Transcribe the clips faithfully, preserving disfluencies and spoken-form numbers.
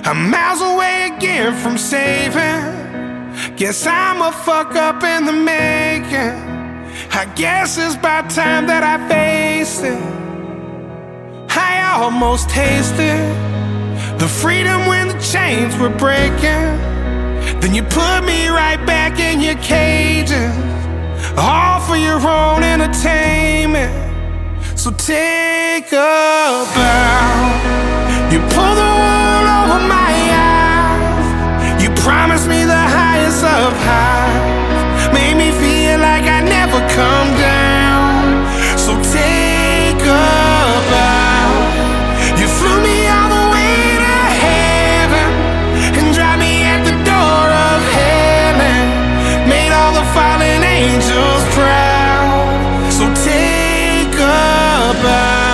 I'm miles away again from saving. Guess I'm a fuck up in the making. I guess it's about time that I face it. I almost tasted the freedom when the chains were breaking. Then you put me right back in your cages, all for your own entertainment. So take a bow. You pull the wool over my eyes. You promised me the highest of highs, made me feel like I never come down. So take a bow. You flew me all the way to heaven and dropped me at the door of heaven, made all the fallen angels proud. So take a bow.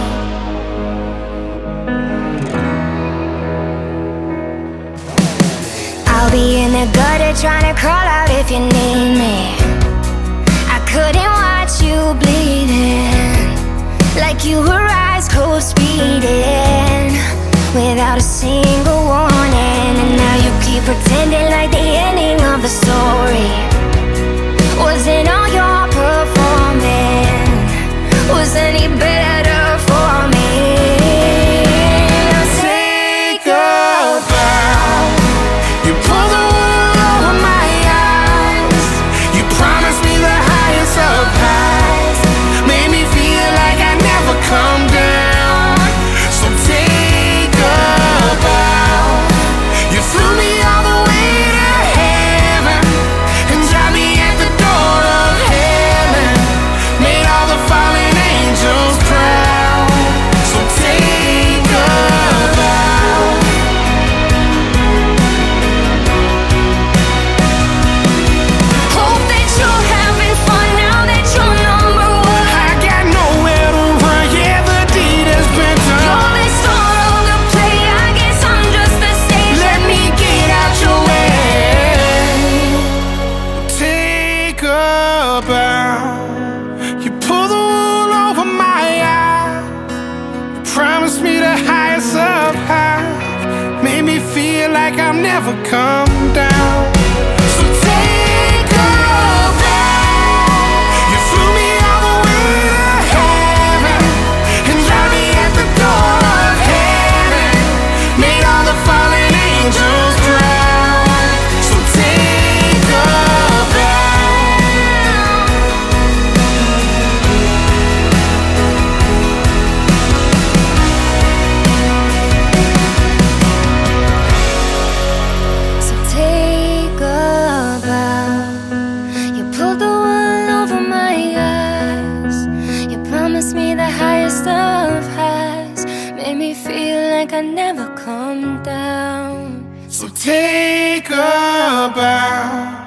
I'll be in the gutter trying to crawl out if you need me. I couldn't watch you bleeding, like you were ice cold speeding, without a single warning. And now you keep pretending like the ending of the story wasn't all your performing, was any better for me. Now take a bow. You pull the wool over my eyes. You promised me the highest of highs, made me feel like I never come down. So take a bow. You flew me all the way to heaven and dropped me at the door of heaven, made all the fallen angels proud. So take a bow. Hope that you're having fun now that you're number one. I got nowhere to run, yeah, the deed has been You're done. the star of the play, I guess I'm just the stage. Let me get out your way. Take a bow. You pull the wool over my eyes. You promised me the highest of highs, made me feel like I'll never come down. So take a bow. You flew me all the way to heaven and dropped me at the door of heaven, made all the fallen angels proud. So take a bow. So take a bow. You pulled the wool over my eyes. You promised me the highest of highs, made me feel like I never come down. So take a bow.